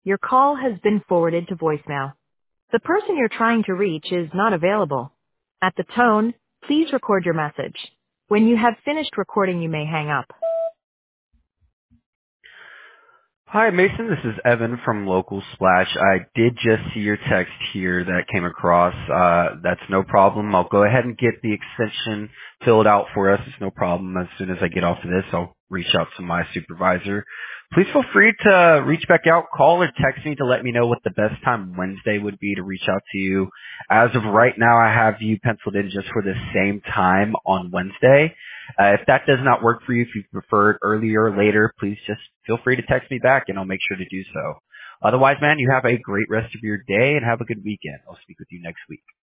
Your call has been forwarded to voicemail. The person you're trying to reach is not available. At the tone, please record your message. When you have finished recording, you may hang up. Hi, Mason. This is Evan from Local Splash. I did just see your text here that came across. That's no problem. I'll go ahead and get the extension filled out for us. It's no problem. As soon as I get off of this, I'll reach out to my supervisor. Please feel free to reach back out, call or text me to let me know what the best time Wednesday would be to reach out to you. As of right now, I have you penciled in just for the same time on Wednesday. If that does not work for you, if you prefer it earlier or later, please just feel free to text me back and I'll make sure to do so. Otherwise, man, you have a great rest of your day and have a good weekend. I'll speak with you next week.